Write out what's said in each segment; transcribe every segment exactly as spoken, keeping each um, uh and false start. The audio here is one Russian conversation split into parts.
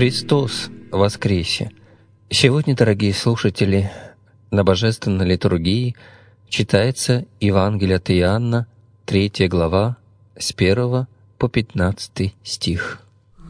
Христос воскресе! Сегодня, дорогие слушатели, на Божественной литургии читается Евангелие от Иоанна, третья глава, с первого по пятнадцатый стих.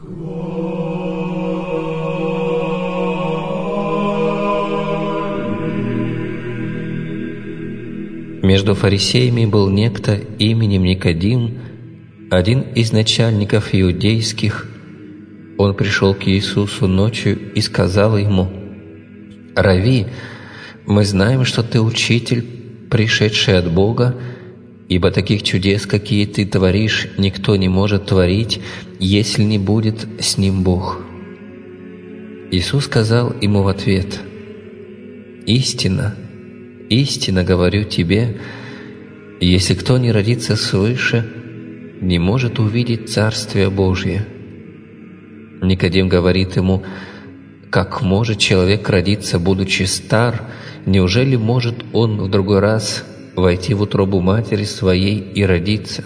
Между фарисеями был некто именем Никодим, один из начальников иудейских. Он пришел к Иисусу ночью и сказал ему: «Рави, мы знаем, что ты учитель, пришедший от Бога, ибо таких чудес, какие ты творишь, никто не может творить, если не будет с ним Бог». Иисус сказал ему в ответ: «Истинно, истинно говорю тебе, если кто не родится свыше, не может увидеть Царствие Божие». Никодим говорит ему: «Как может человек родиться, будучи стар? Неужели может он в другой раз войти в утробу матери своей и родиться?»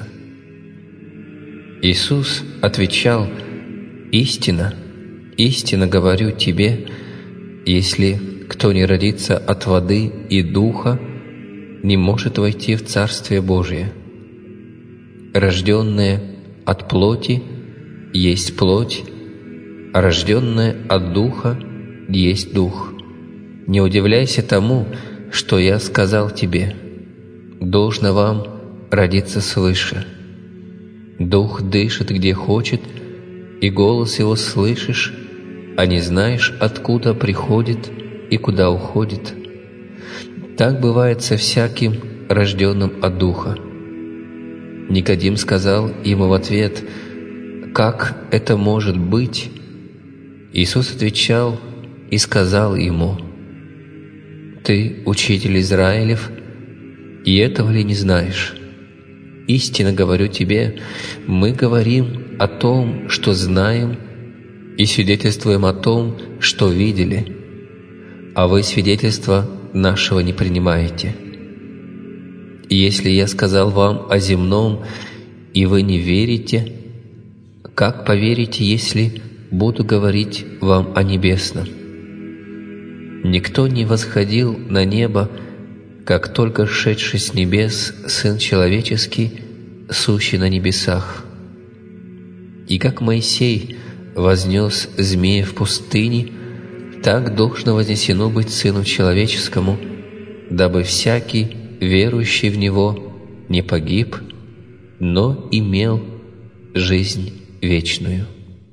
Иисус отвечал: «Истинно, истинно говорю тебе, если кто не родится от воды и духа, не может войти в Царствие Божие. Рожденное от плоти есть плоть, а рожденное от духа есть дух. Не удивляйся тому, что я сказал тебе: должно вам родиться свыше. Дух дышит, где хочет, и голос его слышишь, а не знаешь, откуда приходит и куда уходит. Так бывает со всяким, рожденным от духа». Никодим сказал ему в ответ: «Как это может быть?» Иисус отвечал и сказал ему: «Ты учитель Израилев, и этого ли не знаешь? Истинно говорю тебе, мы говорим о том, что знаем, и свидетельствуем о том, что видели, а вы свидетельства нашего не принимаете. И если я сказал вам о земном, и вы не верите, как поверите, если буду говорить вам о небесном? Никто не восходил на небо, как только шедший с небес Сын Человеческий, сущий на небесах. И как Моисей вознес змея в пустыне, так должно вознесено быть Сыну Человеческому, дабы всякий, верующий в Него, не погиб, но имел жизнь вечную».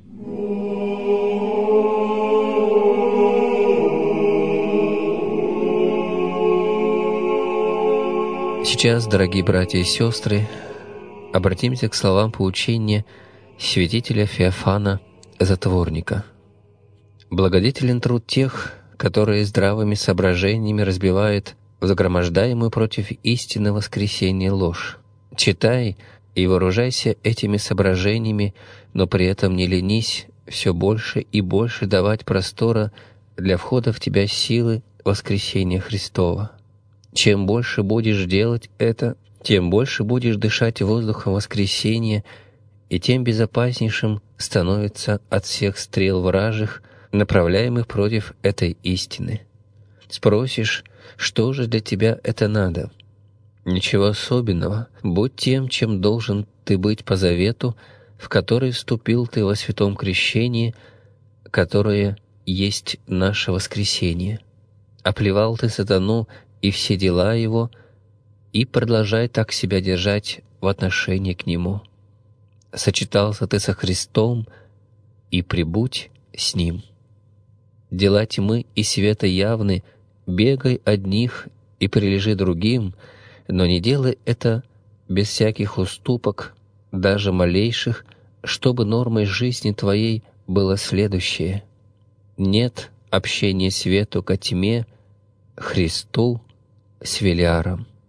Сейчас, дорогие братья и сестры, обратимся к словам поучения святителя Феофана Затворника. «Благодетелен труд тех, которые здравыми соображениями разбивают загромождаемую против истины воскресения ложь. Читай и вооружайся этими соображениями, но при этом не ленись все больше и больше давать простора для входа в тебя силы воскресения Христова. Чем больше будешь делать это, тем больше будешь дышать воздухом воскресения, и тем безопаснейшим становится от всех стрел вражьих, направляемых против этой истины. Спросишь, что же для тебя это надо? Ничего особенного. Будь тем, чем должен ты быть по завету, в который вступил ты во святом крещении, которое есть наше воскресение. Оплевал ты сатану и все дела его, и продолжай так себя держать в отношении к нему. Сочетался ты со Христом, и прибудь с Ним. Дела тьмы и света явны, бегай одних и прилежи другим, но не делай это без всяких уступок, даже малейших, чтобы нормой жизни твоей было следующее: нет общения свету ко тьме, Христу с велиаром».